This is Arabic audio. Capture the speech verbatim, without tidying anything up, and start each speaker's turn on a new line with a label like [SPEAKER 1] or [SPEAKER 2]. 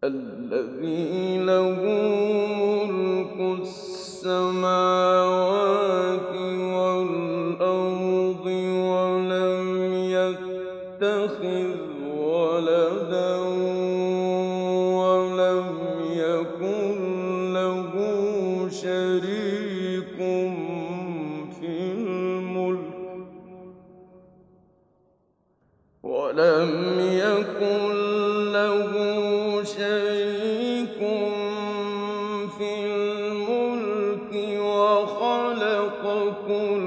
[SPEAKER 1] الَّذِي لَهُ مُلْكُ السَّمَاوَاتِ وَالْأَرْضِ وَلَمْ يَتَّخِذْ وَلَدًا وَلَمْ يَكُن لَّهُ شَرِيكٌ فِي الْمُلْكِ وَخَلَقَ كُلَّ